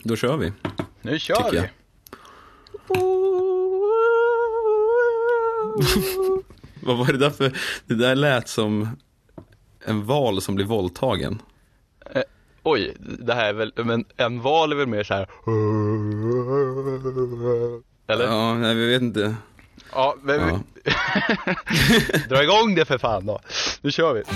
Då kör vi. Nu kör vi. Vad var det där för? Det där lät som en val som blir våldtagen. Oj, det här är väl, men en val är väl mer så här. Eller? Ja, nej, vi vet inte. Ja, men ja. Dra igång det för fan då. Nu kör vi.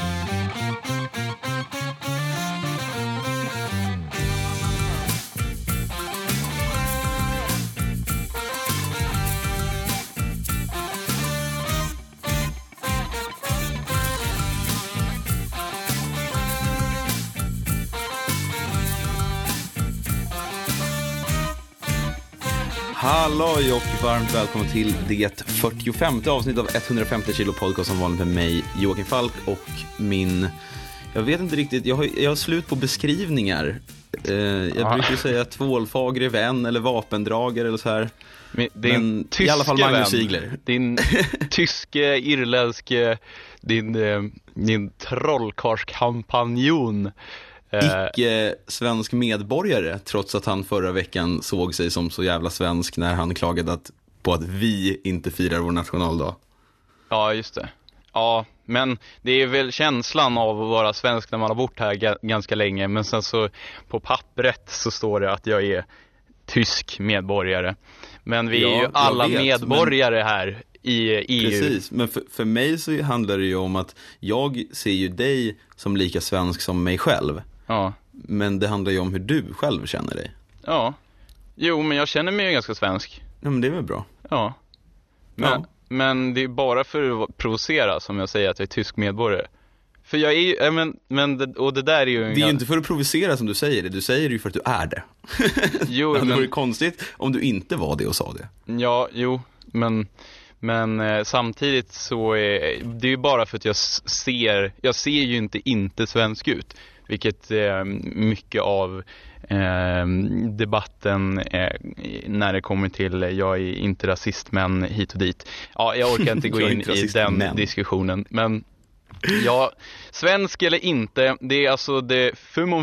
Halloj och varmt välkommen till det 45:e avsnitt av 150 kilo podcast som vanligt med mig, Joakim Falk, och min... Jag vet inte riktigt, jag har slut på beskrivningar. Jag brukar säga tvålfagre vän eller vapendragare eller så här. Men i alla fall Magnus Sigler. Din tyske, irländske, din trollkarskampanjon. Icke-svensk medborgare, trots att han förra veckan såg sig som så jävla svensk när han klagade på att vi inte firar vår nationaldag. Ja, just det. Ja, men det är väl känslan av att vara svensk när man har bott här ganska länge. Men sen så på pappret så står det att jag är tysk medborgare. Men vi är ju alla medborgare här i EU. Precis, men för mig så handlar det ju om att jag ser ju dig som lika svensk som mig själv. Ja. Men det handlar ju om hur du själv känner dig. Ja. Jo, men jag känner mig ju ganska svensk. Ja, men det är väl bra. Ja. Men det är bara för att provocera som jag säger att jag är tysk medborgare. För jag är ju, och det där är ju... Det är ju inte för att provocera som du säger det. Du säger det ju för att du är det. Jo, det vore konstigt om du inte var det och sa det. Ja, jo, men samtidigt så är det ju bara för att jag ser ju inte svensk ut, vilket mycket av debatten när det kommer till jag är inte rasist men hit och dit. Ja, jag orkar inte gå in i den diskussionen, men ja, svensk eller inte, det är alltså det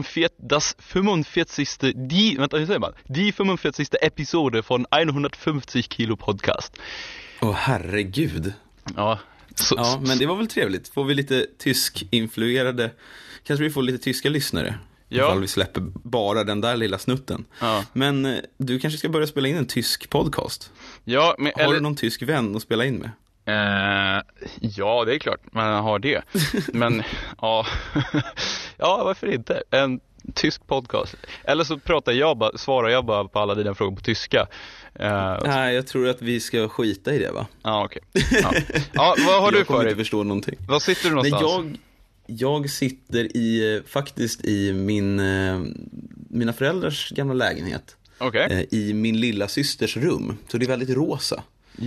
45:e episoden från 150 kilo podcast. Herregud. Ja, men det var väl trevligt. Får vi lite tysk-influerade, kanske vi får lite tyska lyssnare. Ja. Ifall vi släpper bara den där lilla snutten. Ja. Men du kanske ska börja spela in en tysk podcast. Ja, men, har du någon tysk vän att spela in med? Ja, det är klart man har det. Men ja, varför inte? En tysk podcast. Eller så svarar jag bara på alla dina frågor på tyska. Nej, jag tror att vi ska skita i det, va? Ja, okej. Ja, vad har du för dig? Jag kommer inte förstå någonting. Var sitter du någonstans? Jag sitter faktiskt i mina föräldrars gamla lägenhet. Okej. I min lilla systers rum. Så det är väldigt rosa.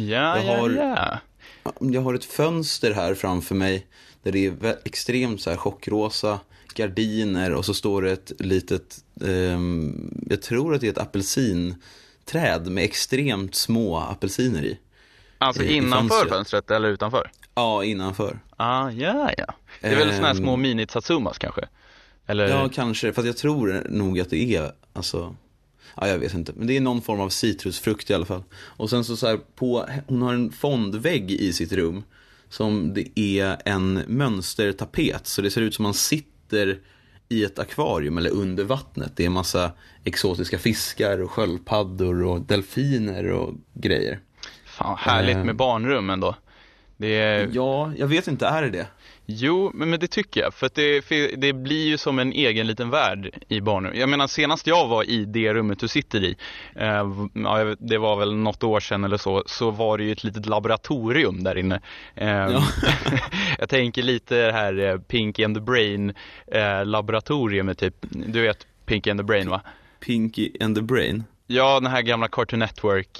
Jag har ett fönster här framför mig där det är extremt så här chockrosa gardiner, och så står det ett litet jag tror att det är ett apelsinträd med extremt små apelsiner i. Alltså innanför fönstret eller utanför? Ja, innanför. Ja. Det är väl såna här små mini-tatsumas kanske? Eller? Ja, kanske. Fast jag tror nog att det är, alltså... Ja, jag vet inte. Men det är någon form av citrusfrukt i alla fall. Och sen så här hon har en fondvägg i sitt rum som det är en mönstertapet. Så det ser ut som man sitter i ett akvarium eller under vattnet. Det är en massa exotiska fiskar och sköldpaddor och delfiner och grejer. Fan, härligt med barnrum ändå. Ja, jag vet inte, är det? Jo, men det tycker jag. För att det blir ju som en egen liten värld i barnrum. Jag menar, senast jag var i det rummet du sitter i, det var väl något år sedan eller så var det ju ett litet laboratorium där inne. Jag tänker lite här Pinky and the Brain laboratorium typ. Du vet Pinky and the Brain, va? Pinky and the Brain? Ja, den här gamla Cartoon Network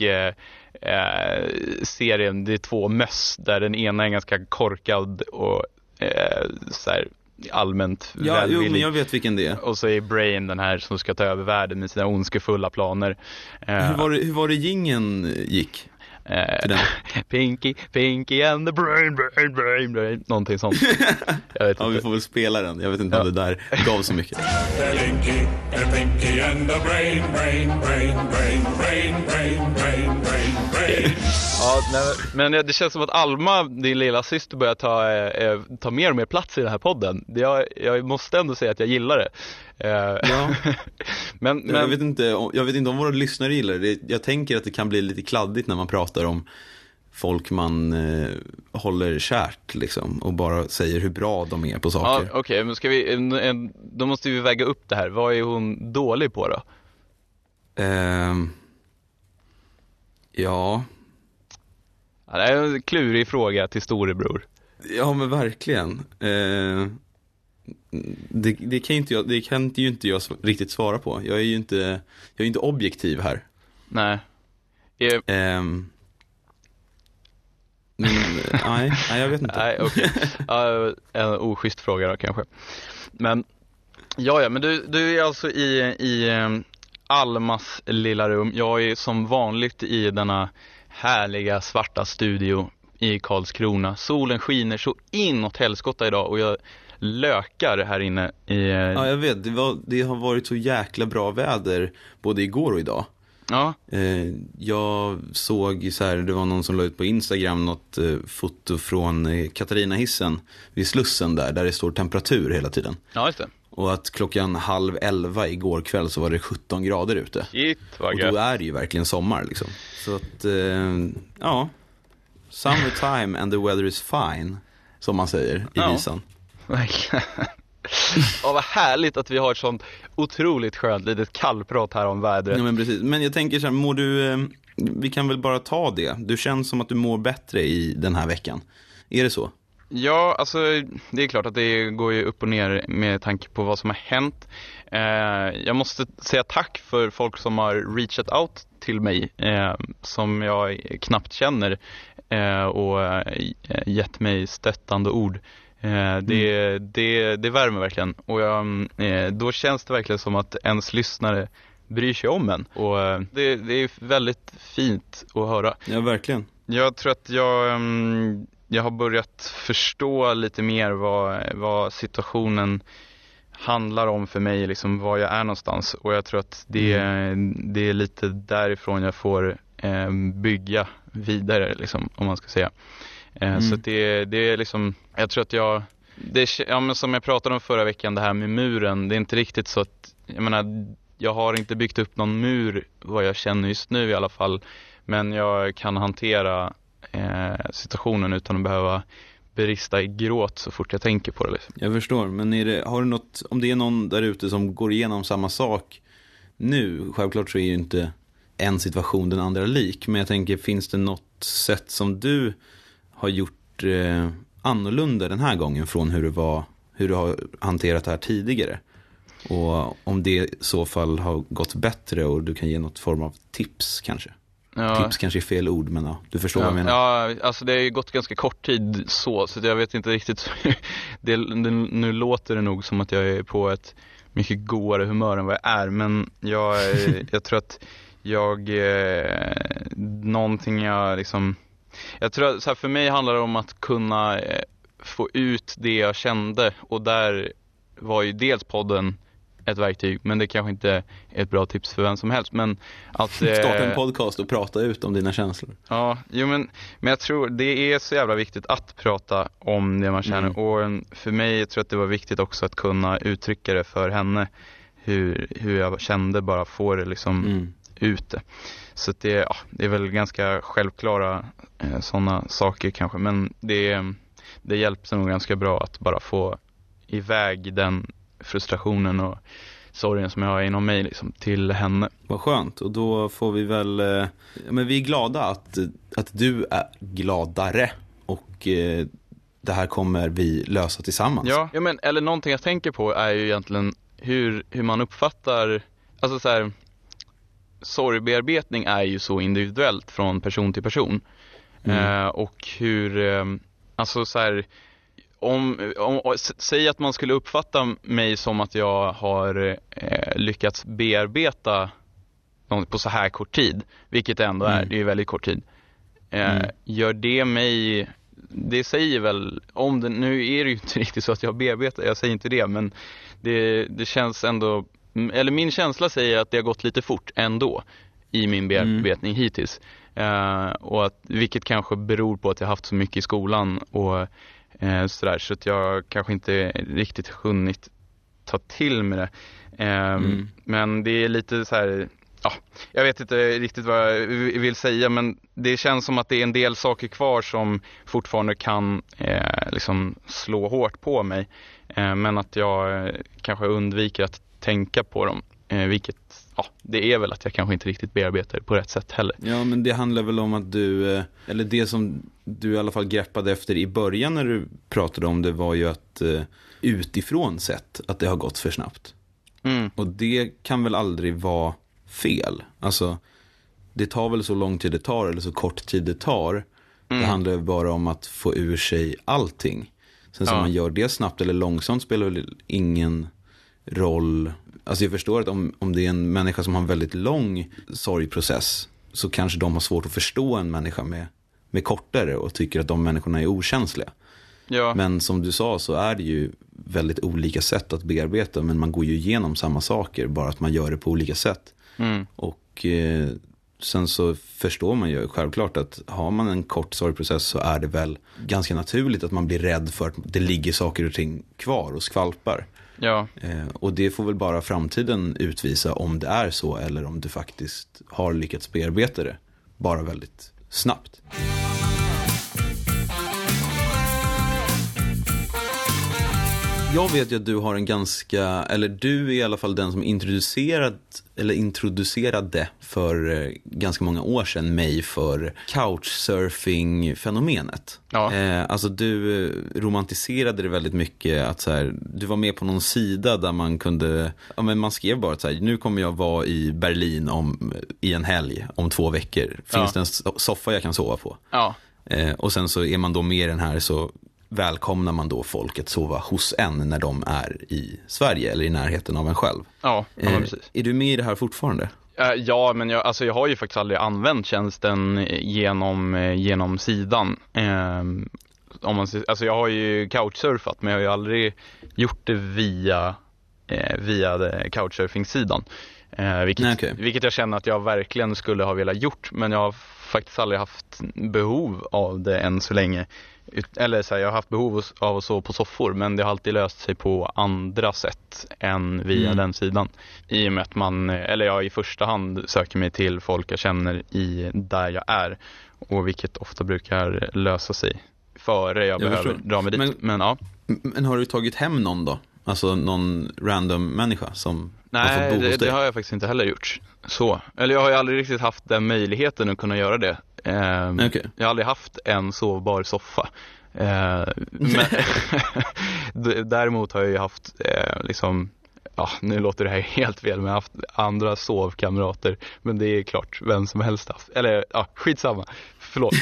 serien. Det är 2 möss där den ena är ganska korkad och så här allmänt välvillig. Men jag vet vilken det är. Och så är Brain den här som ska ta över världen med sina ondskefulla planer. Hur var det jingeln gick? Pinky and the brain. Någonting sånt. Jag vet ja, inte. vi får väl spela den. Jag vet inte om det där gav så mycket. Pinky and the brain. Ja, men det känns som att Alma, din lilla syster, börjar ta mer och mer plats i den här podden. Jag måste ändå säga att jag gillar det. Ja. men jag vet inte om våra lyssnare gillar det. Jag tänker att det kan bli lite kladdigt när man pratar om folk man håller kärt liksom, och bara säger hur bra de är på saker. Ja, okej, men då måste vi väga upp det här. Vad är hon dålig på då? Ja. Det är en klurig fråga till storebror. Ja, men verkligen. Det kan ju inte jag riktigt svara på. Jag är ju inte objektiv här. Nej. Nej, jag vet inte. Nej, okej. En oschysst fråga då kanske. Men men du är alltså i Almas lilla rum. Jag är som vanligt i denna härliga svarta studio i Karlskrona. Solen skiner så inåt helskotta idag och jag lökar här inne i... Ja, jag vet. Det har varit så jäkla bra väder både igår och idag. Ja. Jag såg så här, det var någon som la ut på Instagram något foto från Katarinahissen vid Slussen där det står temperatur hela tiden. Ja, just det. Och att 10:30 igår kväll så var det 17 grader ute. Shit, vad och gött. då är det ju verkligen sommar liksom. Så att, ja. Summertime and the weather is fine, som man säger i visan. Ja, vad härligt att vi har ett sånt otroligt skönt litet kallprat här om vädret. Ja, men precis. Men jag tänker så här, vi kan väl bara ta det. Du känns som att du mår bättre i den här veckan. Är det så? Ja, alltså det är klart att det går ju upp och ner med tanke på vad som har hänt. Jag måste säga tack för folk som har reachat out till mig som jag knappt känner och gett mig stöttande ord. Det värmer verkligen. Och då känns det verkligen som att ens lyssnare bryr sig om en. Och det är väldigt fint att höra. Ja, verkligen. Jag tror att jag har börjat förstå lite mer vad situationen handlar om för mig, liksom var jag är någonstans. Och jag tror att det är lite därifrån jag får bygga vidare, liksom, om man ska säga. Så det är liksom, jag tror att men som jag pratade om förra veckan, det här med muren, det är inte riktigt så att, jag menar, jag har inte byggt upp någon mur vad jag känner just nu i alla fall, men jag kan hantera situationen utan att behöva berista i gråt så fort jag tänker på det liksom. Jag förstår, men har du något, om det är någon där ute som går igenom samma sak nu, självklart så är ju inte en situation den andra lik, men jag tänker, finns det något sätt som du har gjort annorlunda den här gången från hur du har hanterat det här tidigare? Och om det i så fall har gått bättre och du kan ge något form av tips kanske? Ja. Tips kanske är fel ord, men ja, du förstår vad jag menar. Ja, alltså det har ju gått ganska kort tid så jag vet inte riktigt. Nu låter det nog som att jag är på ett mycket godare humör än vad jag är, men jag tror att någonting jag liksom... Jag tror att så här, för mig handlar det om att kunna få ut det jag kände, och där var ju dels podden ett verktyg, men det kanske inte är ett bra tips för vem som helst, men att starta en podcast och prata ut om dina känslor. Ja, men jag tror det är så jävla viktigt att prata om det man känner, och för mig jag tror att det var viktigt också att kunna uttrycka det för henne, hur jag kände, bara få det liksom ute. Så det är väl ganska självklara sådana saker kanske, men det hjälpte nog ganska bra att bara få iväg den frustrationen och sorgen som jag har inom mig liksom, till henne. Vad skönt, och då får vi väl men vi är glada att du är gladare, och det här kommer vi lösa tillsammans. Ja, men eller någonting jag tänker på är ju egentligen hur man uppfattar, alltså så här, sorgbearbetning är ju så individuellt från person till person. Och hur alltså så här, om säg att man skulle uppfatta mig som att jag har lyckats bearbeta på så här kort tid, vilket det ändå är, det är ju väldigt kort tid. Gör det mig... Det säger väl, om det, nu är det ju inte riktigt så att jag bearbetar, jag säger inte det, men det känns ändå, eller min känsla säger att det har gått lite fort ändå i min bearbetning hittills. Och att, vilket kanske beror på att jag haft så mycket i skolan och sådär, så att jag kanske inte riktigt hunnit ta till med det. Men det är lite så här, ja, jag vet inte riktigt vad jag vill säga, men det känns som att det är en del saker kvar som fortfarande kan liksom slå hårt på mig, men att jag kanske undviker att tänka på dem, vilket, ja, det är väl att jag kanske inte riktigt bearbetar på rätt sätt heller. Ja, men det handlar väl om att du, eller det som du i alla fall greppade efter i början när du pratade om det, var ju att utifrån sett att det har gått för snabbt. Och det kan väl aldrig vara fel. Alltså, det tar väl så lång tid det tar eller så kort tid det tar. Det handlar bara om att få ur sig allting. Sen så man gör det snabbt eller långsamt spelar väl ingen roll. Alltså jag förstår att om det är en människa som har en väldigt lång sorgprocess, så kanske de har svårt att förstå en människa med kortare och tycker att de människorna är okänsliga. Ja. Men som du sa så är det ju väldigt olika sätt att bearbeta, men man går ju igenom samma saker, bara att man gör det på olika sätt. Och sen så förstår man ju självklart att har man en kort sorgprocess så är det väl ganska naturligt att man blir rädd för att det ligger saker och ting kvar och skvalpar. Ja. Och det får väl bara framtiden utvisa om det är så, eller om du faktiskt har lyckats bearbeta det bara väldigt snabbt. Jag vet ju att du har en ganska, eller du är i alla fall den som introducerade för ganska många år sedan mig för couchsurfing-fenomenet. Ja. Alltså du romantiserade det väldigt mycket, att så här, du var med på någon sida där man kunde, ja, men man skrev bara att så här, nu kommer jag vara i Berlin i en helg om 2 veckor. Finns det en soffa jag kan sova på? Ja. Och sen så är man då med i den här, så välkomnar man då folk att sova hos en när de är i Sverige eller i närheten av en själv. Ja, precis. Är du med i det här fortfarande? Ja, men jag har ju faktiskt aldrig använt tjänsten genom sidan. Alltså jag har ju couchsurfat, men jag har ju aldrig gjort det via couchsurfing-sidan. Vilket jag känner att jag verkligen skulle ha velat gjort, men jag har faktiskt aldrig haft behov av det än så länge. Eller så här, jag har haft behov av att sova på soffor, men det har alltid löst sig på andra sätt än via den sidan. I och med att jag i första hand söker mig till folk jag känner där jag är, och vilket ofta brukar lösa sig före jag behöver dra mig dit. Men har du tagit hem någon då? Alltså någon random människa som har fått bo hos dig? Det har jag faktiskt inte heller gjort. Eller jag har ju aldrig riktigt haft den möjligheten att kunna göra det. Jag har aldrig haft en sovbar soffa. Men däremot har jag ju haft nu låter det här helt fel, men jag har haft andra sovkamrater, men det är klart vem som helst haft. Eller skitsamma. Förlåt.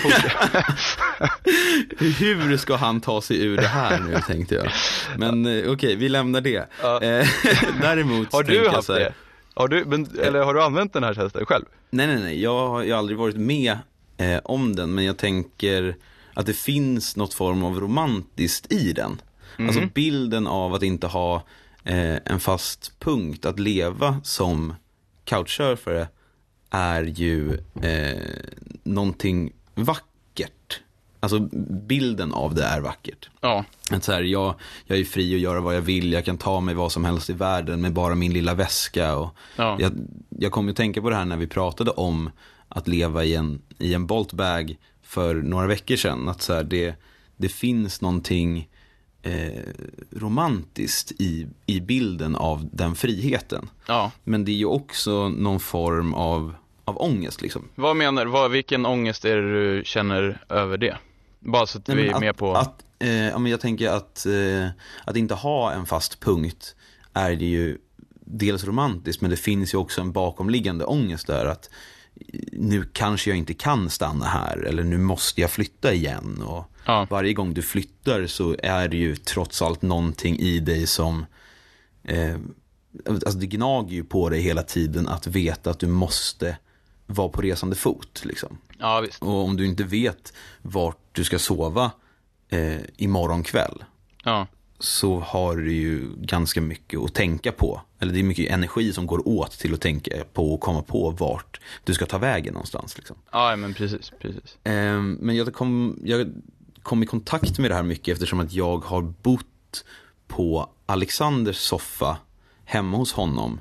Hur ska han ta sig ur det här nu, tänkte jag. Men okej, vi lämnar det. Däremot har du haft det? Eller har du använt den här tjänsten själv? Nej. Jag har aldrig varit med om den, men jag tänker att det finns något form av romantiskt i den. Alltså bilden av att inte ha en fast punkt att leva som couchsurfare är ju någonting vackert. Alltså bilden av det är vackert. Ja. Att så här, jag är fri att göra vad jag vill. Jag kan ta mig vad som helst i världen med bara min lilla väska. Och jag kommer att tänka på det här när vi pratade om att leva i en Boltbag för några veckor sedan. Att så här, det finns någonting romantiskt i bilden av den friheten. Ja. Men det är ju också någon form av ångest liksom. Vad menar du? Vilken ångest är det du känner över det? Bara så att vi är med på... men jag tänker att inte ha en fast punkt är det ju dels romantiskt, men det finns ju också en bakomliggande ångest där, att nu kanske jag inte kan stanna här, eller nu måste jag flytta igen. Och varje gång du flyttar så är det ju trots allt någonting i dig som alltså det gnager ju på dig hela tiden att veta att du måste vara på resande fot liksom. Ja, visst. Och om du inte vet vart du ska sova imorgon kväll, Ja. så har du ju ganska mycket att tänka på. Eller det är mycket energi som går åt till att tänka på och komma på vart du ska ta vägen någonstans liksom. Ja, men precis. Men jag kom i kontakt med det här mycket eftersom att jag har bott på Alexanders soffa hemma hos honom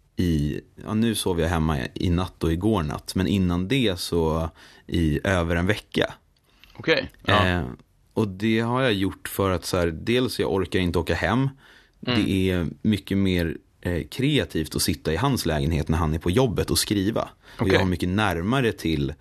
nu sov jag hemma i natt och igår natt, men innan det så i över en vecka. Okej. Ja. Och det har jag gjort för att så här, dels jag orkar inte åka hem. Det är mycket mer kreativt att sitta i hans lägenhet när han är på jobbet och skriva. Och jag har mycket närmare till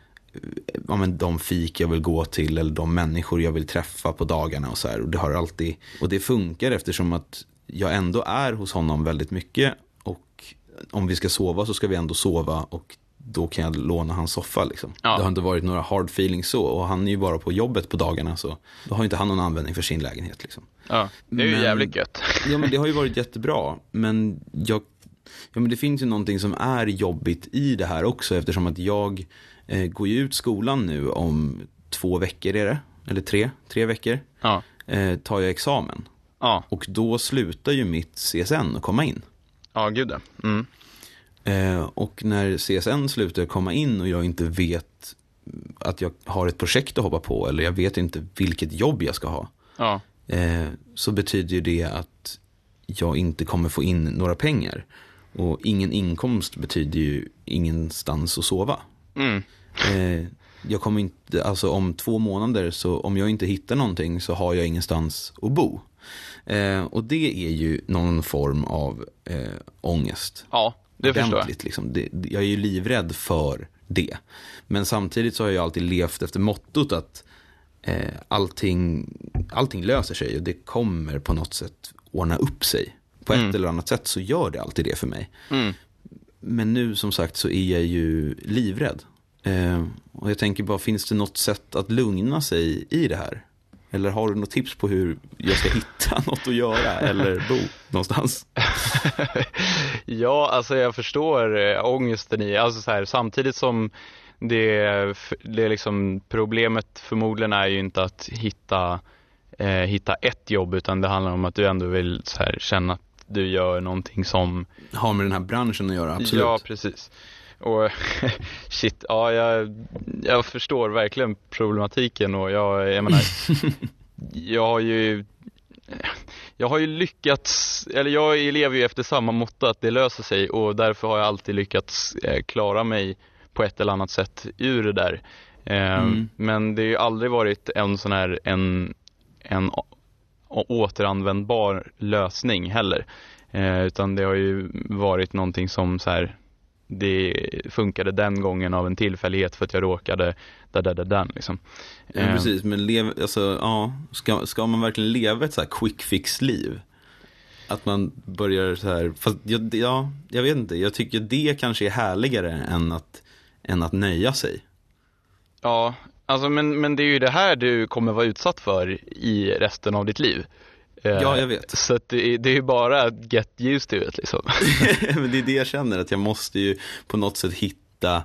de fik jag vill gå till eller de människor jag vill träffa på dagarna och så här. Och det har alltid, och det funkar eftersom att jag ändå är hos honom väldigt mycket, och om vi ska sova så ska vi ändå sova, och då kan jag låna hans soffa liksom. Det har inte varit några hard feelings så, och han är ju bara på jobbet på dagarna, så då har inte han någon användning för sin lägenhet liksom. Ja, det är ju jävligt gött. Ja, men det har ju varit jättebra, men men det finns ju någonting som är jobbigt i det här också, eftersom att jag går ju ut skolan nu om 2 veckor är det, eller 3 veckor. Ja. Tar jag examen. Ja. Och då slutar ju mitt CSN att komma in. Ja, gud det. Mm. Och när CSN slutar komma in och jag inte vet att jag har ett projekt att hoppa på, eller jag vet inte vilket jobb jag ska ha, Ja. Så betyder ju det att jag inte kommer få in några pengar. Och ingen inkomst betyder ju ingenstans att sova. Mm. Jag kommer inte, alltså om 2 månader, så om jag inte hittar någonting så har jag ingenstans att bo. Och det är ju någon form av ångest. Ja, det förstår jag. Liksom. Jag är ju livrädd för det. Men samtidigt så har jag alltid levt efter mottot att allting löser sig, och det kommer på något sätt ordna upp sig. På ett eller annat sätt så gör det alltid det för mig. Mm. Men nu som sagt så är jag ju livrädd. Och jag tänker bara, finns det något sätt att lugna sig i det här? Eller har du något tips på hur jag ska hitta något att göra eller bo någonstans? Ja, alltså jag förstår ångesten i, alltså så här, samtidigt som det är liksom, problemet förmodligen är ju inte att hitta ett jobb, utan det handlar om att du ändå vill så här, känna att du gör någonting som har med den här branschen att göra, absolut. Ja, precis. Och shit, ja, jag förstår verkligen problematiken, och jag menar jag har ju lyckats, eller jag lever ju efter samma motto att det löser sig, och därför har jag alltid lyckats klara mig på ett eller annat sätt ur det där. Men det har ju aldrig varit en sån här en återanvändbar lösning heller. Utan det har ju varit någonting som så här, det funkade den gången av en tillfällighet för att jag råkade den liksom. Ja, precis, men ska man verkligen leva ett så här quick fix liv? Att man börjar så här, fast jag vet inte, jag tycker det kanske är härligare än att nöja sig. Ja, alltså men det är ju det här du kommer vara utsatt för i resten av ditt liv. Ja, jag vet. Så att det är ju bara att get used to it liksom. Men det är det jag känner, att jag måste ju på något sätt hitta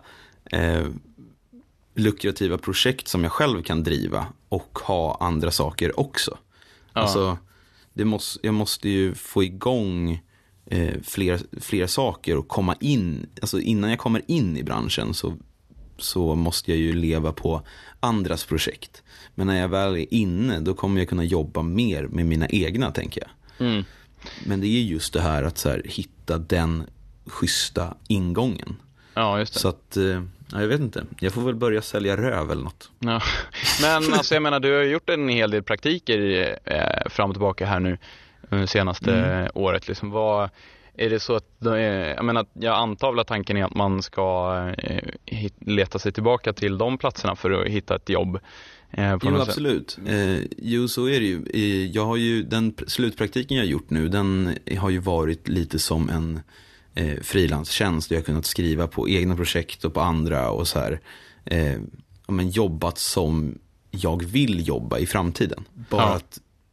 lukrativa projekt som jag själv kan driva och ha andra saker också. Ja. Alltså, jag måste ju få igång fler saker och komma in. Alltså innan jag kommer in i branschen så måste jag ju leva på andras projekt. Men när jag väl är inne, då kommer jag kunna jobba mer med mina egna, tänker jag. Mm. Men det är just det här att så här, hitta den schyssta ingången. Ja, just det. Så att, jag vet inte. Jag får väl börja sälja röv eller något. Ja. Men alltså, jag menar, du har gjort en hel del praktiker fram och tillbaka här nu senaste året. Liksom, vad är det så att, jag antar väl att tanken är att man ska leta sig tillbaka till de platserna för att hitta ett jobb. Jo, absolut. Jo, så är det ju. Jag har ju, den slutpraktiken jag har gjort nu, den har ju varit lite som en frilanstjänst. Jag har kunnat skriva på egna projekt och på andra och så här. Jobbat som jag vill jobba i framtiden. Bara att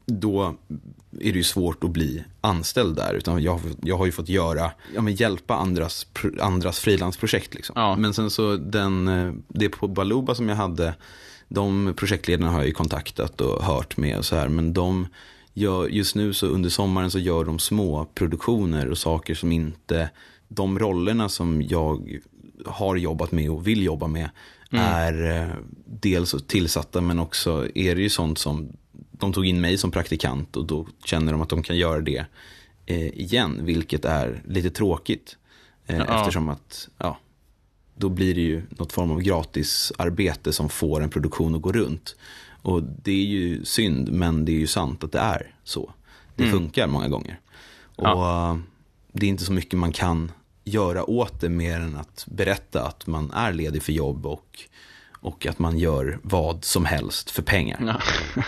då är det ju svårt att bli anställd där. Utan jag har ju fått hjälpa andras frilansprojekt liksom. Ja. Men sen så det på Baluba som jag hade, de projektledarna har jag ju kontaktat och hört med och så här. Men just nu så under sommaren så gör de små produktioner och saker som inte, de rollerna som jag har jobbat med och vill jobba med är dels tillsatta, men också är det ju sånt som de tog in mig som praktikant och då känner de att de kan göra det igen, vilket är lite tråkigt eftersom att då blir det ju något form av gratisarbete som får en produktion att gå runt. Och det är ju synd, men det är ju sant att det är så. Det funkar många gånger. Och det är inte så mycket man kan göra åt det mer än att berätta att man är ledig för jobb och att man gör vad som helst för pengar.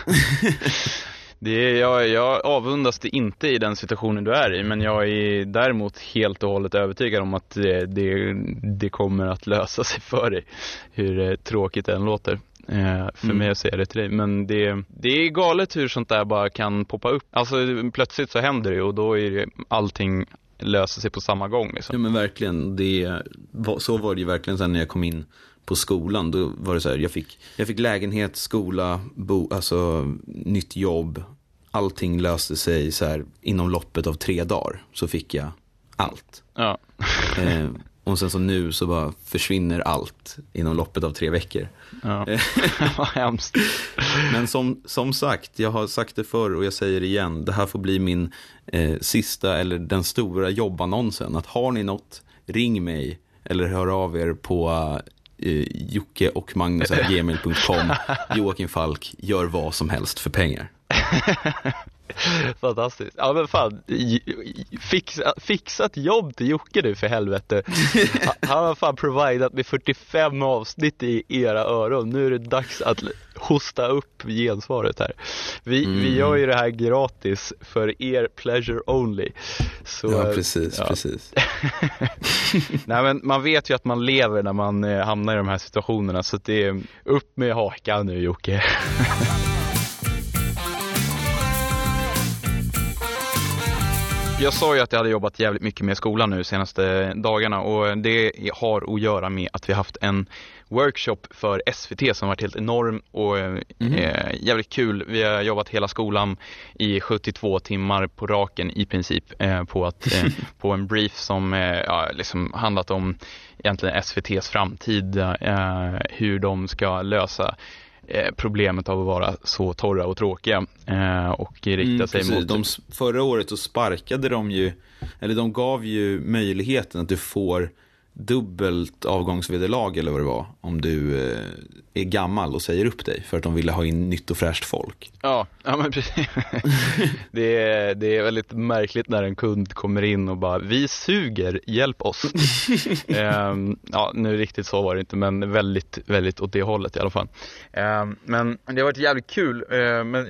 Ja. Jag avundas det inte i den situationen du är i, men jag är däremot helt och hållet övertygad om att det kommer att lösa sig för dig, hur tråkigt det än låter. För mig att säga det till dig. Men det är galet hur sånt där bara kan poppa upp. Alltså plötsligt så händer det och då är det, allting löser sig på samma gång liksom. Ja men verkligen, så var det ju verkligen sen när jag kom in på skolan. Då var det så här, jag fick lägenhet, skola, alltså nytt jobb. Allting löste sig så här inom loppet av 3 dagar. Så fick jag allt. Ja. Och sen så nu så bara försvinner allt inom loppet av 3 veckor. Ja. Vad hemskt. Men som sagt, jag har sagt det förr och jag säger det igen. Det här får bli min sista eller den stora jobbannonsen. Att har ni något, ring mig eller hör av er på Jocke och Magnus@gmail.com. Joakim Falk, gör vad som helst för pengar. Fantastiskt. Ja men fan, fixa ett jobb till Jocke nu för helvete. Han har fan providat med 45 avsnitt i era öron. Nu är det dags att hosta upp gensvaret här. Vi gör ju det här gratis för er pleasure only. Så, ja, precis. Nej men man vet ju att man lever när man hamnar i de här situationerna, så det är upp med hakan nu Jocke. Jag sa ju att jag hade jobbat jävligt mycket med skolan nu senaste dagarna, och det har att göra med att vi haft en workshop för SVT som varit helt enorm och jävligt kul. Vi har jobbat hela skolan i 72 timmar på raken i princip på en brief som liksom handlat om egentligen SVT:s framtid, hur de ska lösa problemet av att vara så torra och tråkiga och rikta sig mot... Förra året så sparkade de ju, eller de gav ju möjligheten att du får dubbelt avgångsvederlag eller vad det var, om du är gammal och säger upp dig, för att de ville ha in nytt och fräscht folk. Ja men precis. Det är väldigt märkligt när en kund kommer in och bara, vi suger, hjälp oss. Nu riktigt så var det inte, men väldigt, väldigt åt det hållet i alla fall. Men det har varit jävligt kul, men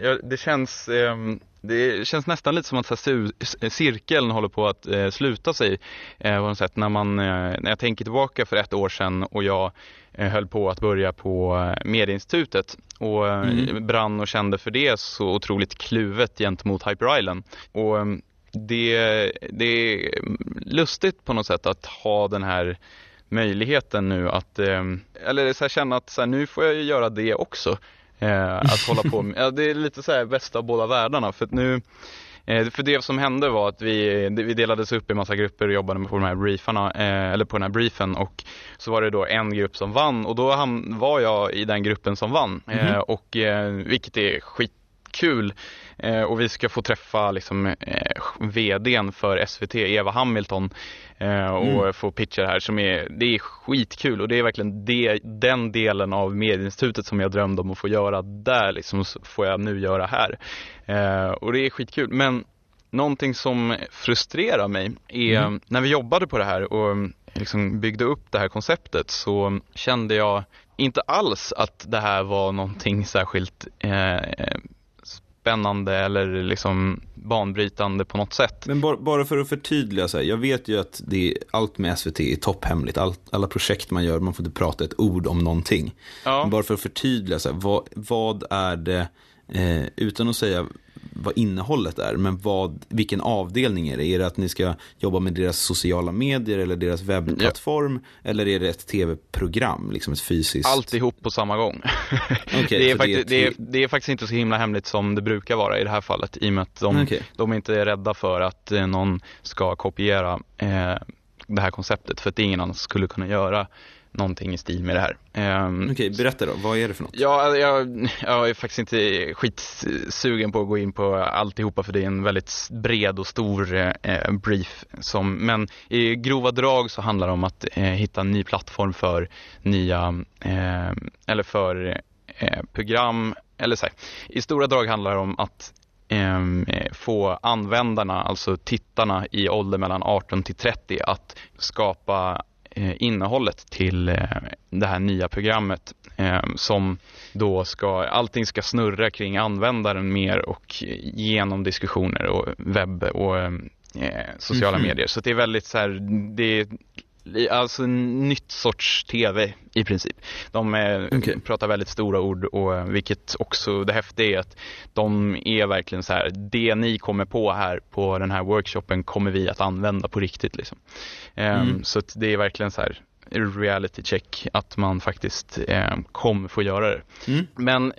det känns nästan lite som att cirkeln håller på att sluta sig på något sätt. När jag tänker tillbaka för 1 år sedan och jag höll på att börja på Medieinstitutet och brann och kände för det så otroligt kluvet gentemot Hyper Island. Och det är lustigt på något sätt att ha den här möjligheten nu att, eller så här, känna att så här, nu får jag göra det också. Att hålla på med, det är lite så här bästa av båda världarna, för att nu för det som hände var att vi delades upp i massa grupper och jobbade på de här briefarna, eller på den här briefen, och så var det då en grupp som vann, och då var jag i den gruppen som vann, och vilket är skitkul, och vi ska få träffa liksom vdn för SVT, Eva Hamilton, och få pitcha det här det är skitkul, och det är verkligen den delen av Medieinstitutet som jag drömde om att få göra där, liksom, får jag nu göra här, och det är skitkul. Men någonting som frustrerar mig är när vi jobbade på det här och liksom byggde upp det här konceptet, så kände jag inte alls att det här var någonting särskilt spännande eller liksom banbrytande på något sätt. Men bara för att förtydliga så här, jag vet ju att allt med SVT är topphemligt. Alla projekt man gör, man får inte prata ett ord om någonting. Ja. Men bara för att förtydliga så här, vad är det, utan att säga vad innehållet är, men vilken avdelning är det? Är det att ni ska jobba med deras sociala medier eller deras webbplattform, eller är det ett tv-program, liksom ett fysiskt? Alltihop på samma gång. Okay, det är faktiskt inte så himla hemligt som det brukar vara i det här fallet, i och med att de inte är rädda för att någon ska kopiera det här konceptet, för att ingen annan skulle kunna göra någonting i stil med det här. Okej, berätta då, vad är det för något? Ja, jag är faktiskt inte skitsugen på att gå in på alltihopa, för det är en väldigt bred och stor brief. Men i grova drag så handlar det om att hitta en ny plattform för nya eller för program, eller så här. I stora drag handlar det om att få användarna, alltså tittarna i ålder mellan 18 till 30, att skapa innehållet till det här nya programmet, som då allting ska snurra kring användaren mer och genom diskussioner och webb och sociala medier. Så det är väldigt så här, det är alltså en nytt sorts tv i princip. De pratar väldigt stora ord, och vilket också det häftiga är att de är verkligen så här, det ni kommer på här på den här workshopen kommer vi att använda på riktigt liksom. Så att det är verkligen så här reality check att man faktiskt kommer få göra det. Men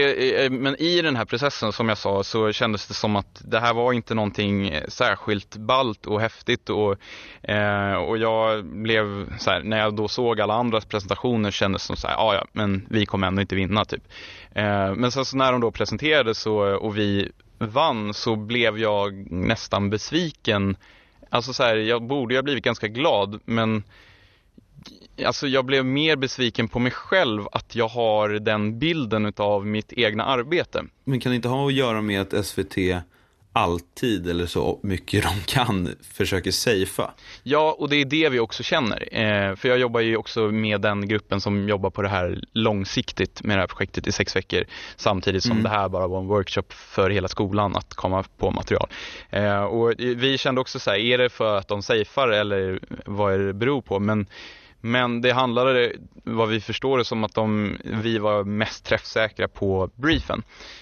i den här processen, som jag sa, så kändes det som att det här var inte någonting särskilt ballt och häftigt, och jag blev så här, när jag då såg alla andras presentationer, kändes det som så här, ja, men vi kommer ändå inte vinna typ. Men sen så när de då presenterade och vi vann, så blev jag nästan besviken. Alltså så här, jag borde ha blivit ganska glad, men alltså jag blev mer besviken på mig själv att jag har den bilden av mitt egna arbete. Men kan det inte ha att göra med att SVT alltid, eller så mycket de kan, försöker safea? Ja, och det är det vi också känner. För jag jobbar ju också med den gruppen som jobbar på det här långsiktigt med det här projektet i 6 veckor. Samtidigt som det här bara var en workshop för hela skolan att komma på material. Och vi kände också så här, är det för att de safear eller vad är det beror på? Men det handlade, vad vi förstår det, som att vi var mest träffsäkra på briefen.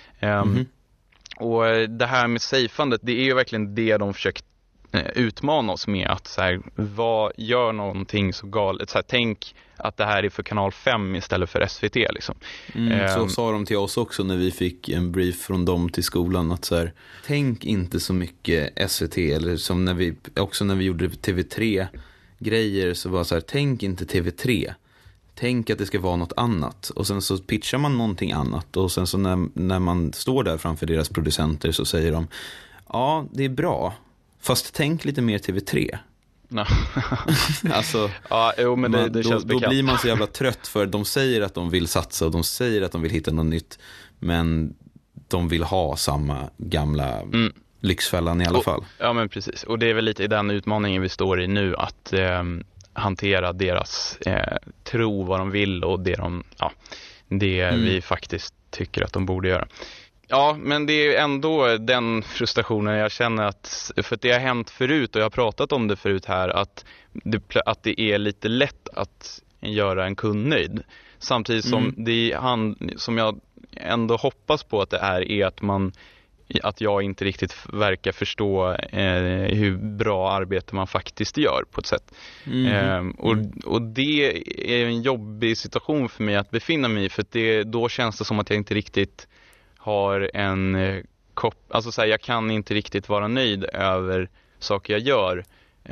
Och det här med safeandet, det är ju verkligen det de försökt utmana oss med. Att så här, gör någonting så galet. Så här, tänk att det här är för kanal 5 istället för SVT liksom. Så sa de till oss också när vi fick en brief från dem till skolan, att så här, tänk inte så mycket SVT, eller som när vi gjorde TV3 grejer, så var så här, tänk inte TV3. Tänk att det ska vara något annat. Och sen så pitchar man någonting annat. Och sen så när man står där framför deras producenter, så säger de, ja, det är bra, fast tänk lite mer TV3. No. Alltså, ja, men det känns bekant. Då blir man så jävla trött, för de säger att de vill satsa och de säger att de vill hitta något nytt, men de vill ha samma gamla Lyxfällan i alla fall. Ja, men precis. Och det är väl lite i den utmaningen vi står i nu, att hantera deras tro, vad de vill, och det vi faktiskt tycker att de borde göra. Ja, men det är ändå den frustrationen jag känner, för att det har hänt förut, och jag har pratat om det förut här, att det är lite lätt att göra en kund nöjd. Samtidigt som som jag ändå hoppas på att det är att jag inte riktigt verkar förstå hur bra arbete man faktiskt gör på ett sätt. Och det är en jobbig situation för mig att befinna mig i, för att då känns det som att jag inte riktigt har alltså så här, jag kan inte riktigt vara nöjd över saker jag gör.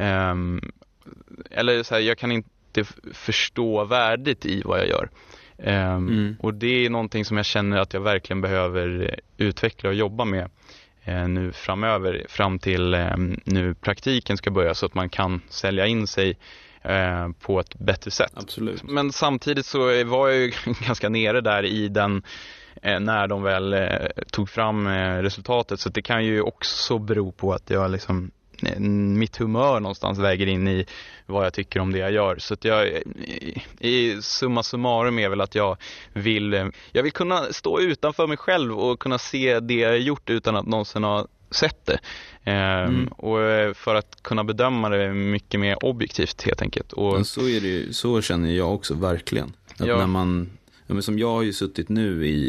Eller så här, jag kan inte förstå värdet i vad jag gör. Och det är någonting som jag känner att jag verkligen behöver utveckla och jobba med nu framöver, fram till nu praktiken ska börja, så att man kan sälja in sig på ett bättre sätt. Absolut. Men samtidigt så var jag ju ganska nere där i den när de väl tog fram resultatet, så det kan ju också bero på att jag liksom, mitt humör någonstans väger in i vad jag tycker om det jag gör. Så att i summa summarum är väl att jag vill kunna stå utanför mig själv och kunna se det jag gjort utan att någonsin ha sett det. Och för att kunna bedöma det mycket mer objektivt helt enkelt. Och så är det, så känner jag också verkligen. Att när man, som jag har ju suttit nu i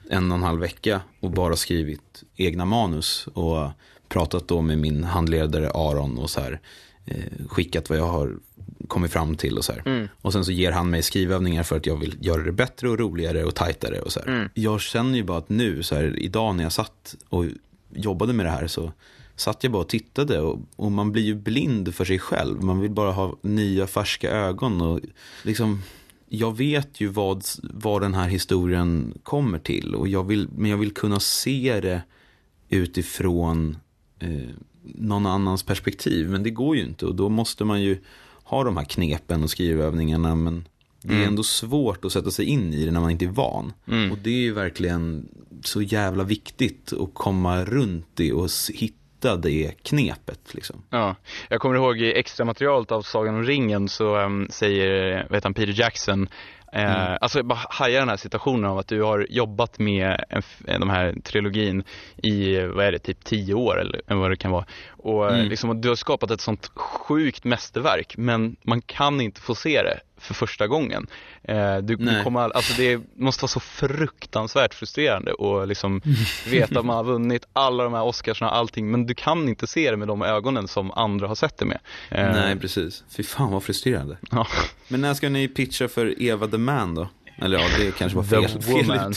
1,5 vecka och bara skrivit egna manus och pratat då med min handledare Aron och så här, skickat vad jag har kommit fram till och så här. Och sen så ger han mig skrivövningar för att jag vill göra det bättre och roligare och tajtare och så här. Jag känner ju bara att nu så här, idag när jag satt och jobbade med det här så satt jag bara och tittade och man blir ju blind för sig själv. Man vill bara ha nya färska ögon och liksom, jag vet ju vad den här historien kommer till och men jag vill kunna se det utifrån någon annans perspektiv, men det går ju inte och då måste man ju ha de här knepen och skrivövningarna, men det är ändå svårt att sätta sig in i det när man inte är van. Och det är ju verkligen så jävla viktigt att komma runt det och hitta det knepet liksom. Ja, jag kommer ihåg i extra materialet av Sagan om ringen så säger Peter Jackson alltså bara hajar den här situationen av att du har jobbat med de här trilogin i, vad är det, typ 10 år eller vad det kan vara. Och liksom, du har skapat ett sånt sjukt mästerverk, men man kan inte få se det för första gången. Du kommer, alltså det måste vara så fruktansvärt frustrerande och liksom veta att man har vunnit alla de här Oscarsna och allting, men du kan inte se det med de ögonen som andra har sett det med. Nej, precis. Fy fan vad frustrerande. Ja. Men när ska ni pitcha för Eva the Man då? Eller ja, det kanske var fel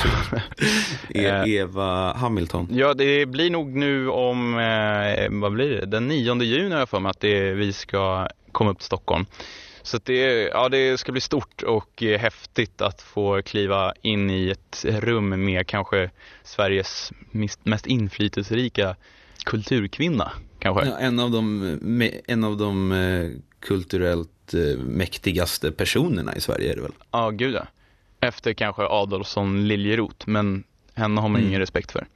Eva Hamilton. Ja, det blir nog nu om vad blir det? Den 9 juni har jag för mig att vi ska komma upp till Stockholm. Så att det ska bli stort och häftigt att få kliva in i ett rum med kanske Sveriges mest inflytelserika kulturkvinna kanske. Ja, en av de kulturellt mäktigaste personerna i Sverige är det väl? Ja, gud ja. Efter kanske Adolfsson Liljeroth, men henne har man ingen respekt för.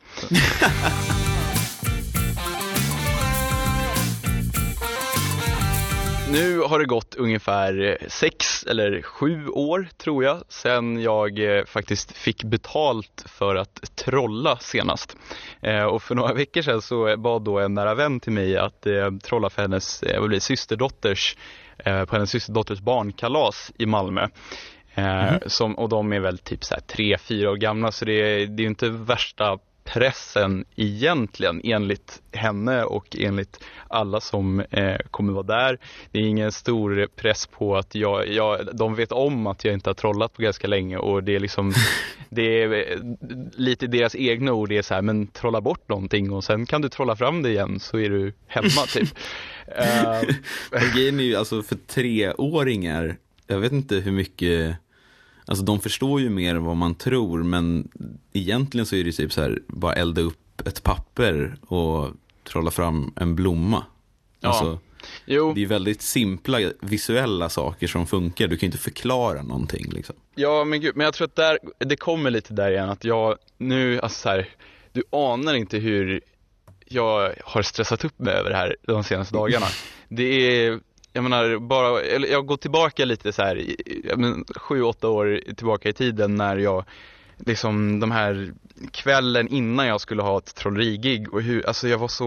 Nu har det gått ungefär 6 eller 7 år tror jag sedan jag faktiskt fick betalt för att trolla senast. Och för några veckor sedan så bad då en nära vän till mig att trolla för hennes systerdotters på hennes systerdotters barnkalas i Malmö. Och de är väl typ så här 3-4 år gamla, så det är ju inte värsta pressen egentligen enligt henne och enligt alla som kommer vara där. Det är ingen stor press på att de vet om att jag inte har trollat på ganska länge, och det är liksom det är lite deras egna ord, det är så här, men trolla bort någonting och sen kan du trolla fram det igen så är du hemma typ. Grejen är ju alltså för 3-åringar, jag vet inte hur mycket. Alltså de förstår ju mer än vad man tror, men egentligen så är det typ så här, bara elda upp ett papper och trolla fram en blomma. Ja. Alltså, det är väldigt simpla visuella saker som funkar. Du kan ju inte förklara någonting liksom. Ja, men gud, men jag tror att det kommer lite där igen att jag nu, alltså så här, du anar inte hur jag har stressat upp mig över det här de senaste dagarna. Det är, jag menar, jag går tillbaka lite så här 7-8 år tillbaka i tiden när jag liksom de här kvällen innan jag skulle ha ett trollerigig, och hur, alltså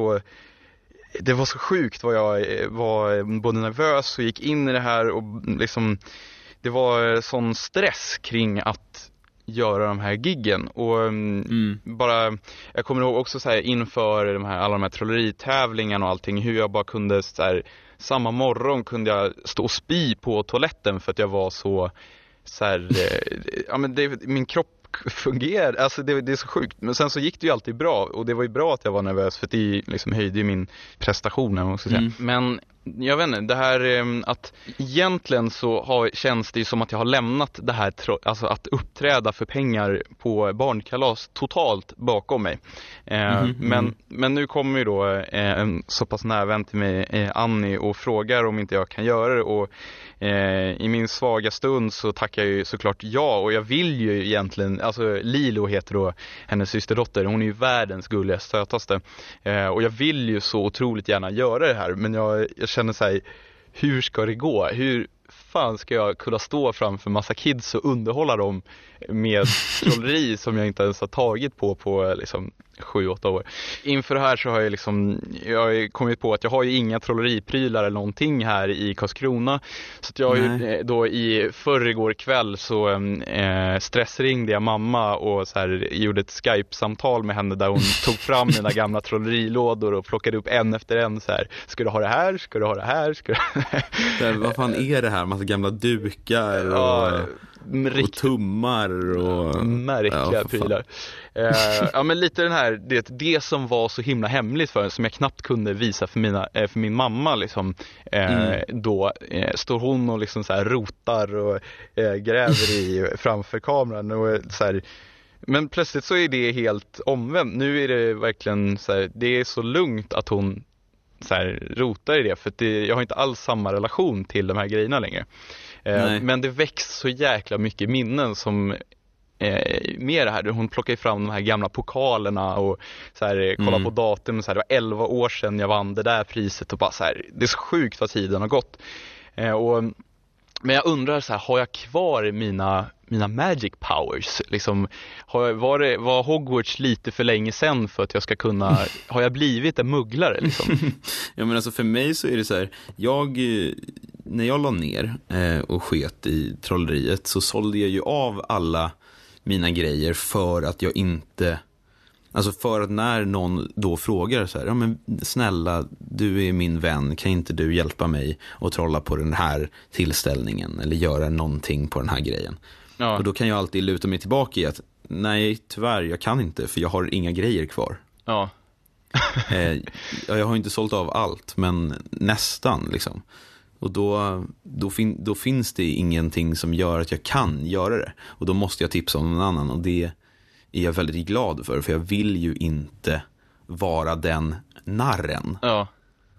det var så sjukt vad jag var både nervös och gick in i det här, och liksom det var sån stress kring att göra de här giggen. Och bara, jag kommer ihåg också så här, inför alla de här trolleritävlingarna och allting, hur jag bara kunde så här, samma morgon kunde jag stå och spy på toaletten för att jag var så här, ja men min kropp fungerar, alltså det är så sjukt. Men sen så gick det ju alltid bra, och det var ju bra att jag var nervös för att det liksom höjde min prestation också säga. Men jag vet inte, det här att egentligen så känns det ju som att jag har lämnat det här, alltså att uppträda för pengar på barnkalas totalt bakom mig. Men nu kommer ju då en så pass närvän till mig, Annie, och frågar om inte jag kan göra det, och i min svaga stund så tackar jag ju såklart ja, och jag vill ju egentligen, alltså Lilo heter då hennes systerdotter, hon är ju världens gulligaste, sötaste, och jag vill ju så otroligt gärna göra det här, men jag känner så här, hur ska det gå? fan ska jag kunna stå framför massa kids och underhålla dem med trolleri som jag inte ens har tagit på liksom 7-8 år. Inför det här så har jag har kommit på att jag har ju inga trolleriprylar eller någonting här i Karlskrona. Så att jag har ju då i förrgår kväll så stressringde jag mamma och så här gjorde ett Skype-samtal med henne där hon tog fram mina gamla trollerilådor och plockade upp en efter en så här. Ska du ha det här? Ska du ha det här? Vad fan är det här? Massa gamla dukar och tummar och märkliga prylar. Ja, men lite den här det som var så himla hemligt för en, som jag knappt kunde visa för min mamma liksom, då står hon och liksom så här rotar och gräver i framför kameran och så här. Men plötsligt så är det helt omvänt. Nu är det verkligen så här, det är så lugnt att hon så här rotar i det, för att jag har inte alls samma relation till de här grejerna längre. Men det väcks så jäkla mycket minnen som med det här. Hon plockar fram de här gamla pokalerna och så här, kolla på datum så här, det var 11 år sedan jag vann det där priset och bara så här, det är så sjukt vad tiden har gått. Men jag undrar så här, har jag kvar mina magic powers liksom, var Hogwarts lite för länge sedan för att jag ska kunna, har jag blivit en mugglare liksom? Ja, men alltså för mig så är det så här, när jag la ner och sket i trolleriet så sålde jag ju av alla mina grejer för att jag inte, alltså för att när någon då frågar så här, ja men snälla, du är min vän, kan inte du hjälpa mig att trolla på den här tillställningen eller göra någonting på den här grejen? Ja. Och då kan jag alltid luta mig tillbaka i att nej, tyvärr, jag kan inte, för jag har inga grejer kvar. Ja. Jag har inte sålt av allt, men nästan liksom. Och då finns det ingenting som gör att jag kan göra det. Och då måste jag tipsa om någon annan. Och det är jag väldigt glad för jag vill ju inte vara den narren. Ja.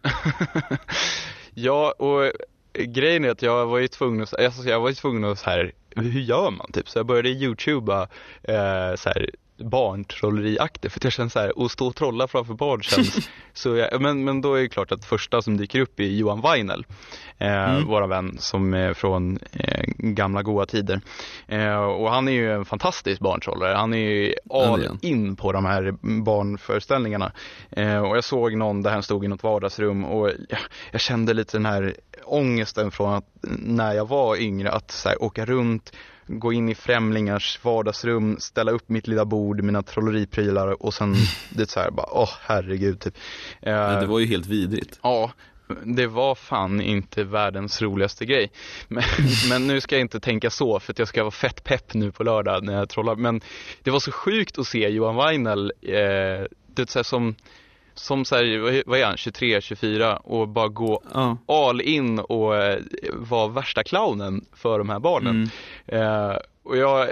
Ja, och grejen är att jag var ju tvungen att så här, hur gör man typ? Så jag började YouTubea så här barntrolleriaktigt, för att jag känner så här, att stå och trolla framför barn känns så men då är det klart att första som dyker upp är Johan Weinel, våra vän som är från gamla goda tider, och han är ju en fantastisk barntrollare. Han är ju all in på de här barnföreställningarna, och jag såg någon där han stod i något vardagsrum och jag kände lite den här ångesten från att när jag var yngre, att så här, åka runt, gå in i främlingars vardagsrum, ställa upp mitt lilla bord, mina trolleriprylar och sen det så här bara, herregud typ. Det var ju helt vidrigt. Ja, det var fan inte världens roligaste grej. Men nu ska jag inte tänka så, för att jag ska vara fett pepp nu på lördag när jag trollar. Men det var så sjukt att se Johan Weinel, det så här som så här, vad är han, 23-24 och bara gå all in och vara värsta clownen för de här barnen. Och jag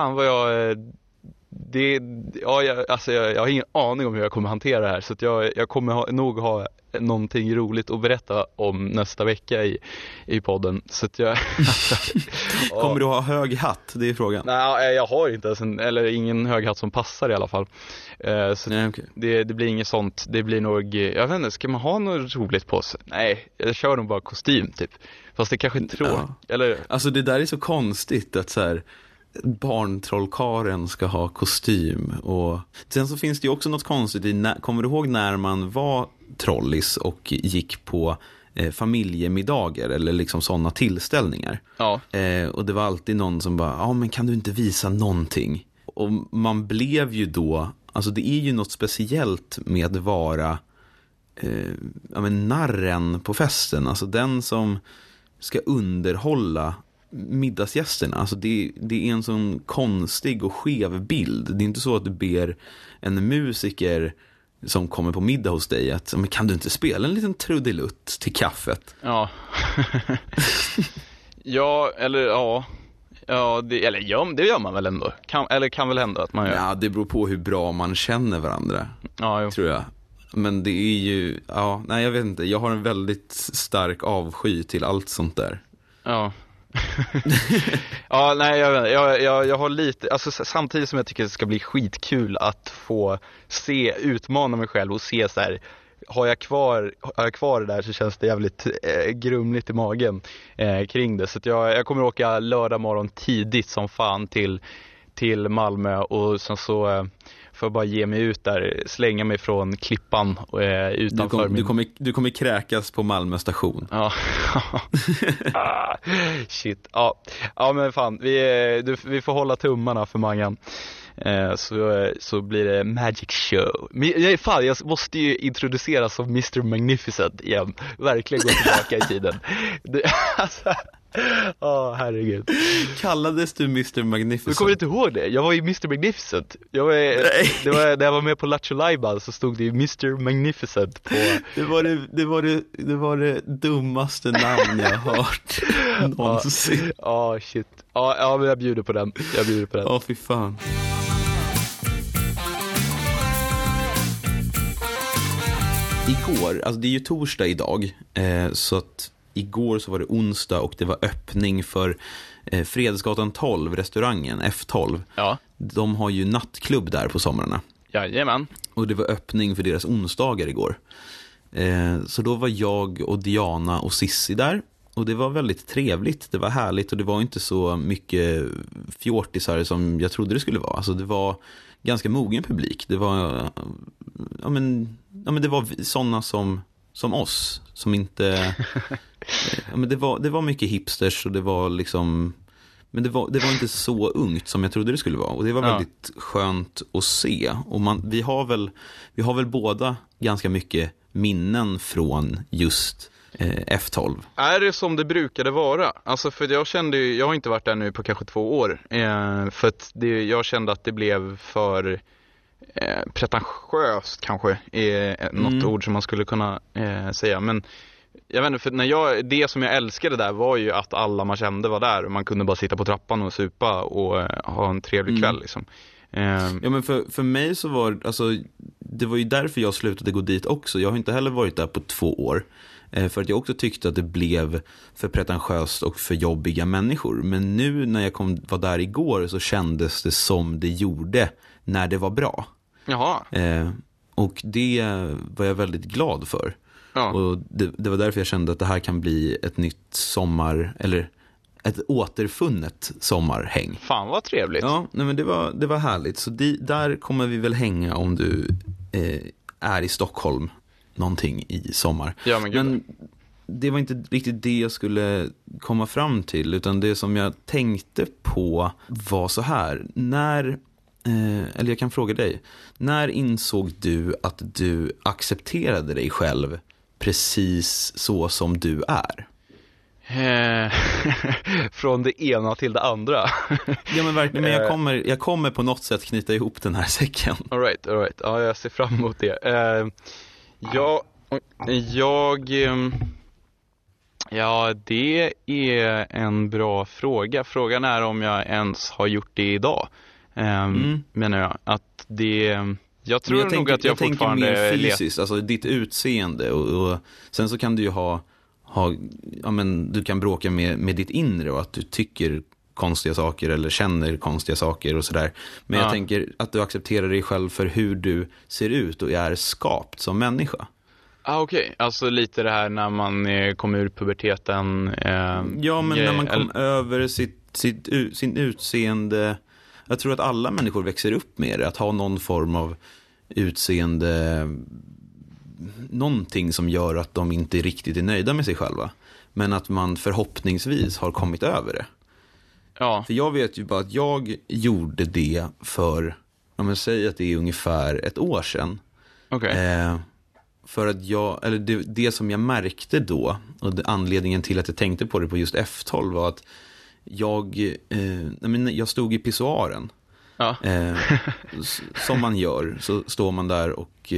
har ingen aning om hur jag kommer hantera det här, så att jag kommer nog ha någonting roligt att berätta om nästa vecka i podden. Så att jag kommer du ha hög hatt? Det är frågan. Nej, jag har inte eller ingen hög hatt som passar i alla fall. Så nej, okay. Det blir inget sånt. Det blir nog, jag vet inte, ska man ha något roligt på sig? Nej, jag kör nog bara kostym typ. Fast det kanske inte tror. Eller alltså det där är så konstigt att så här, barntrollkaren ska ha kostym. Och sen så finns det ju också något konstigt kommer du ihåg när man var trollis och gick på familjemiddagar eller liksom sådana tillställningar? Ja. Och det var alltid någon som bara, men kan du inte visa någonting? Och man blev ju då, alltså det är ju något speciellt med att vara narren på festen, alltså den som ska underhålla middagsgästerna. Alltså det är en sån konstig och skev bild. Det är inte så att du ber en musiker som kommer på middag hos dig att, men kan du inte spela en liten trudelutt till kaffet? Ja. Det gör man väl ändå. Kan väl ändå att man gör. Ja, det beror på hur bra man känner varandra. Ja, tror jag. Men det är ju, jag vet inte. Jag har en väldigt stark avsky till allt sånt där. Ja. Ja, nej, jag har lite, alltså samtidigt som jag tycker det ska bli skitkul att få utmana mig själv och se så här, har jag kvar det där så känns det jävligt grumligt i magen kring det. Så att jag kommer åka lördag morgon tidigt som fan till Malmö, och sen så får jag bara ge mig ut där, slänga mig från klippan utanför du kommer kräkas på Malmö station. Ja. Shit. Ja men fan, vi får hålla tummarna för Mangan. Så blir det Magic Show. Fan, jag måste ju introduceras som Mr. Magnificent igen. Verkligen gå tillbaka i tiden. Herregud. Kallades du Mr. Magnificent? Du kommer inte ihåg det? Jag var ju Mr. Magnificent. Det var när jag var med på Lattjo Lajban, så stod det ju Mr. Magnificent på. Det var det dummaste namn jag har hört någonsin. Shit. Ja, men jag bjuder på den. Fy fan. Igår, alltså det är ju torsdag idag, så att igår så var det onsdag och det var öppning för Fredsgatan 12, restaurangen F12. Ja. De har ju nattklubb där på somrarna. Jajamän. Och det var öppning för deras onsdagar igår. Så då var jag och Diana och Sissi där. Och det var väldigt trevligt, det var härligt och det var inte så mycket fjortisar som jag trodde det skulle vara. Alltså det var ganska mogen publik. Det var det var sådana som oss som inte det var mycket hipsters och det var liksom, men det var inte så ungt som jag trodde det skulle vara, och det var väldigt skönt att se. Och vi har väl båda ganska mycket minnen från just F12. Är det som det brukade vara? Alltså för jag har inte varit där nu på kanske 2 år. För att jag kände att det blev för pretentiöst kanske är något ord som man skulle kunna säga. Men jag vet inte, för det som jag älskade där var ju att alla man kände var där och man kunde bara sitta på trappan och supa och ha en trevlig kväll liksom. Ja, men för mig så var det var ju därför jag slutade gå dit också. Jag har inte heller varit där på 2 år. För att jag också tyckte att det blev för pretentiöst och för jobbiga människor. Men nu när jag var där igår så kändes det som det gjorde när det var bra. Jaha. Och det var jag väldigt glad för. Ja. Och det var därför jag kände att det här kan bli ett nytt sommar, eller ett återfunnet sommarhäng. Fan vad trevligt. Ja, nej, men det var härligt. Så där kommer vi väl hänga om du är i Stockholm någonting i sommar. Ja, men det var inte riktigt det jag skulle komma fram till, utan det som jag tänkte på var så här. Eller jag kan fråga dig, när insåg du att du accepterade dig själv precis så som du är? Från det ena till det andra. Ja, men verkligen, men jag kommer på något sätt knyta ihop den här säcken. All right. Ja, jag ser fram emot det. Det är en bra fråga. Frågan är om jag ens har gjort det idag. Menar jag att det... Jag tror nog att jag fortfarande tänker mer fysiskt, alltså ditt utseende och sen så kan du ju ha du kan bråka med ditt inre och att du tycker konstiga saker eller känner konstiga saker och sådär. Men jag tänker att du accepterar dig själv för hur du ser ut och är skapt som människa. Okej. Alltså lite det här när man kom ur puberteten. När man kom över sin utseende. Jag tror att alla människor växer upp med det. Att ha någon form av utseende, någonting som gör att de inte riktigt är nöjda med sig själva. Men att man förhoppningsvis har kommit över det. Ja. För jag vet ju bara att jag gjorde det för, om jag säger att det är ungefär 1 år sedan. Okej. För att det som jag märkte då, och anledningen till att jag tänkte på det på just F12 var att jag stod i pissoaren. Ja. Som man gör, så står man där och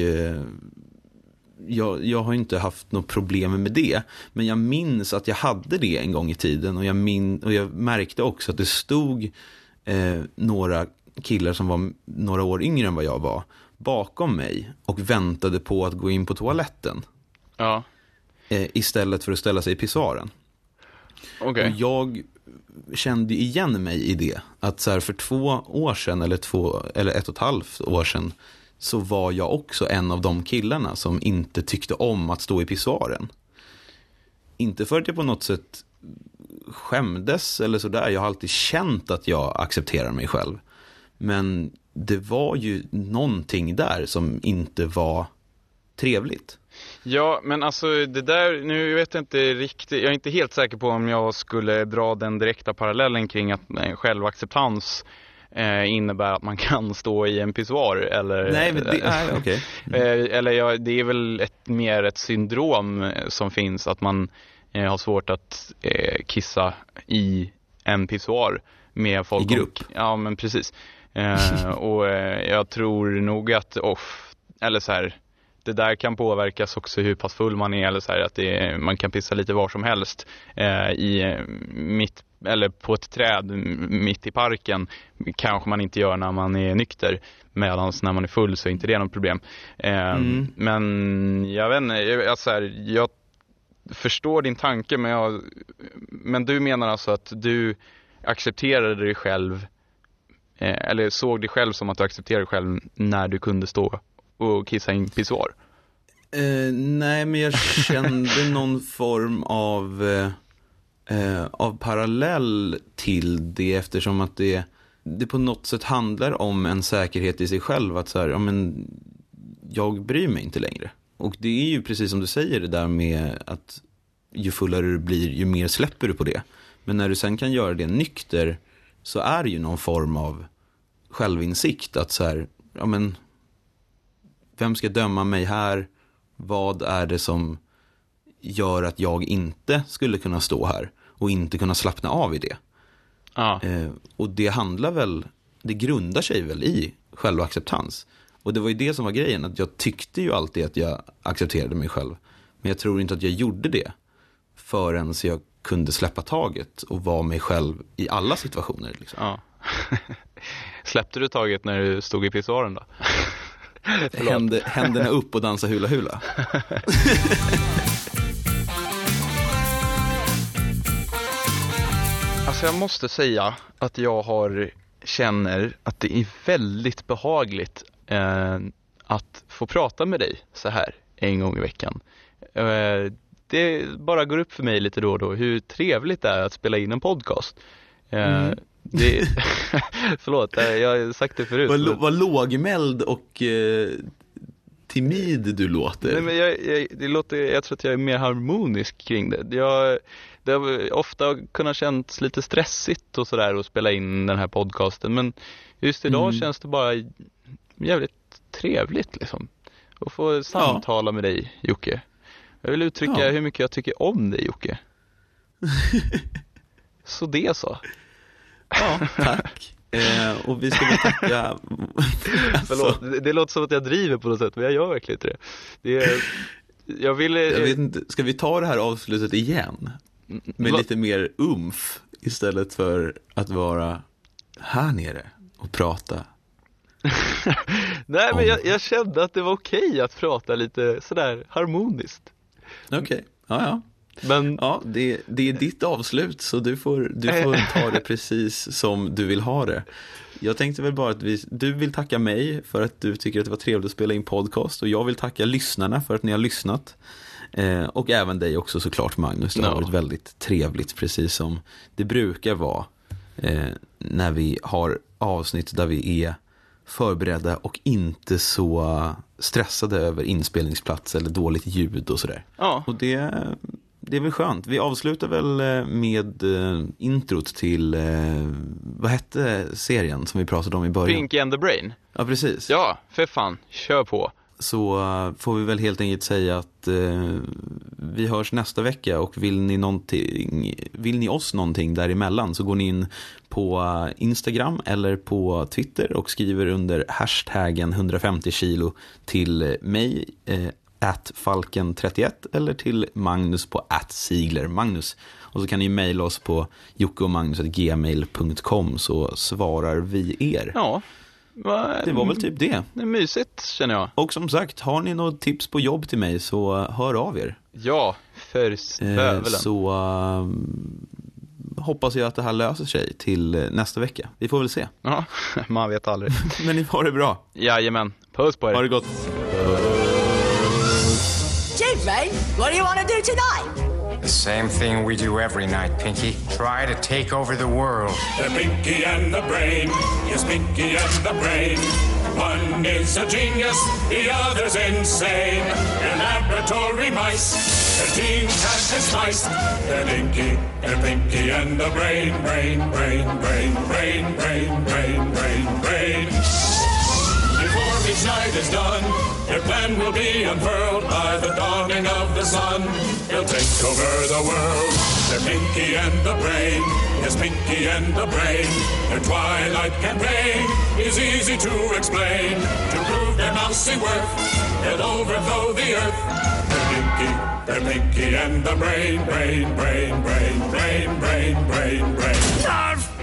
jag har inte haft något problem med det, men jag minns att jag hade det en gång i tiden, och jag märkte också att det stod några killar som var några år yngre än vad jag var bakom mig och väntade på att gå in på toaletten. Ja. Istället för att ställa sig i pissoaren. Okay. Och jag kände igen mig i det, att så här, för 2 år sedan eller 1,5 år sedan så var jag också en av de killarna som inte tyckte om att stå i pissoaren. Inte för att jag på något sätt skämdes eller sådär. Jag har alltid känt att jag accepterar mig själv. Men det var ju någonting där som inte var trevligt. Ja, men alltså det där, nu vet jag inte riktigt, jag är inte helt säker på om jag skulle dra den direkta parallellen kring att självacceptans innebär att man kan stå i en pissoar eller nej, men okej. Eller det är väl mer ett syndrom som finns att man har svårt att kissa i en pissoar med folk i grupp. Ja, men precis. Och jag tror nog att eller så här, det där kan påverkas också hur pass full man är eller så här, att man kan pissa lite var som helst eller på ett träd mitt i parken. Kanske man inte gör när man är nykter, medan när man är full så är inte det något problem. Men jag vet inte, jag förstår din tanke, men du menar alltså att du accepterade dig själv eller såg dig själv som att du accepterade dig själv när du kunde stå och kissa i en pissoar? Nej, men jag kände någon form av parallell till det, eftersom att det på något sätt handlar om en säkerhet i sig själv, att så här, ja, men jag bryr mig inte längre. Och det är ju precis som du säger, det där med att ju fullare du blir, ju mer släpper du på det. Men när du sen kan göra det nykter, så är det ju någon form av självinsikt att så här, ja men vem ska döma mig här? Vad är det som gör att jag inte skulle kunna stå här och inte kunna slappna av i det? Och det grundar sig väl i självacceptans. Och det var ju det som var grejen, att jag tyckte ju alltid att jag accepterade mig själv. Men jag tror inte att jag gjorde det förrän jag kunde släppa taget och vara mig själv i alla situationer. Liksom. Ja. Släppte du taget när du stod i pissoaren då? Händerna upp och dansa hula hula. Alltså jag måste säga att jag känner att det är väldigt behagligt att få prata med dig så här en gång i veckan. Det bara går upp för mig lite då och då hur trevligt det är att spela in en podcast. Förlåt, jag har sagt det förut. Vad lågmäld och timid du låter. Nej, men jag tror att jag är mer harmonisk kring det. Det har ofta kunnat kännas lite stressigt och sådär att spela in den här podcasten. Men just idag känns det bara jävligt trevligt liksom. Att få samtala med dig, Jocke. Jag vill uttrycka hur mycket jag tycker om dig, Jocke. Så det så. Ja, tack. Och vi ska väl tacka. Förlåt, det låter som att jag driver på något sätt, men jag gör verkligen inte det. Jag vet inte, ska vi ta det här avslutet igen? Med lite mer umf istället för att vara här nere och prata. Nej, men jag kände att det var okej att prata lite sådär harmoniskt. Okej, ja. Men ja, det är ditt avslut, så du får ta det precis som du vill ha det. Jag tänkte väl bara att du vill tacka mig för att du tycker att det var trevligt att spela in podcast, och jag vill tacka lyssnarna för att ni har lyssnat. Och även dig också såklart, Magnus. Det har varit väldigt trevligt, precis som det brukar vara när vi har avsnitt där vi är förberedda och inte så stressade över inspelningsplats eller dåligt ljud och sådär. Ja. Och det är väl skönt. Vi avslutar väl med introt till vad hette serien som vi pratade om i början? Pinky and the Brain. Ja, precis. Ja, för fan. Kör på. Så får vi väl helt enkelt säga att vi hörs nästa vecka, och vill ni oss någonting däremellan, så går ni in på Instagram eller på Twitter och skriver under hashtaggen 150 kilo till mig @falken31 eller till Magnus på @siglermagnus, och så kan ni mejla oss på jockeomagnus@gmail.com, så svarar vi er. Ja. Det var väl typ det. Det är mysigt, känner jag. Och som sagt, har ni något tips på jobb till mig, så hör av er. Ja, för svövelen. Så hoppas jag att det här löser sig till nästa vecka. Vi får väl se. Ja, man vet aldrig. Men ni får det bra. Jajamän, puss på er. Ha det gott. Chief, what do you want to do tonight? The same thing we do every night, Pinky. Try to take over the world. The Pinky and the Brain. Yes, Pinky and the Brain. One is a genius, the other's insane. They're laboratory mice. Their genes have been spiced. They're Pinky and the Brain. Brain. Before each night is done, their plan will be unfurled by the dawning of the sun. They'll take over the world. They're Pinky and the Brain. Yes, Pinky and the Brain. Their twilight campaign is easy to explain. To prove their mousy worth, they'll overthrow the earth. They're Pinky and the Brain. Brain. Nerf!